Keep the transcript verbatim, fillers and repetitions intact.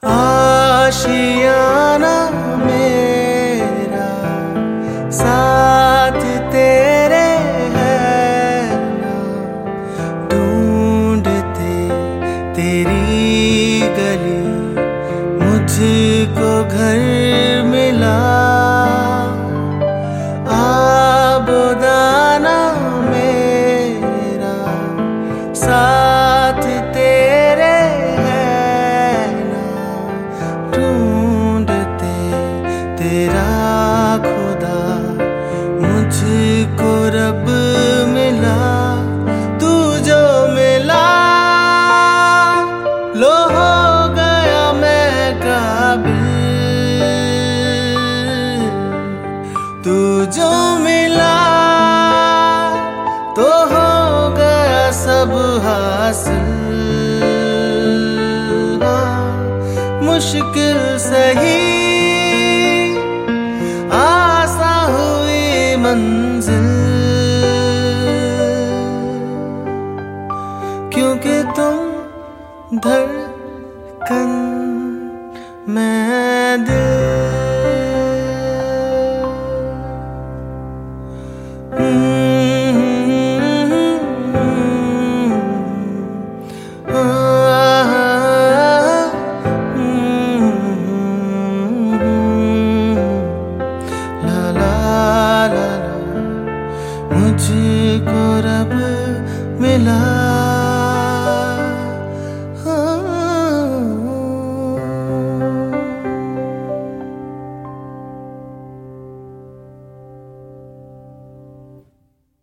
आशियाना मेरा साथ तेरे है ना, ढूंढते तेरी गली मुझको घर मिला। आबोदाना मेरा साथ तेरे तेरा खुदा मुझको रब मिला। तू जो मिला लो हो गया मैं काबिल। तू जो मिला तो हो गया सब हासिल। मुश्किल सही मंजिल, क्योंकि तुम धड़कन मैं दिल। मुझको रब मिला।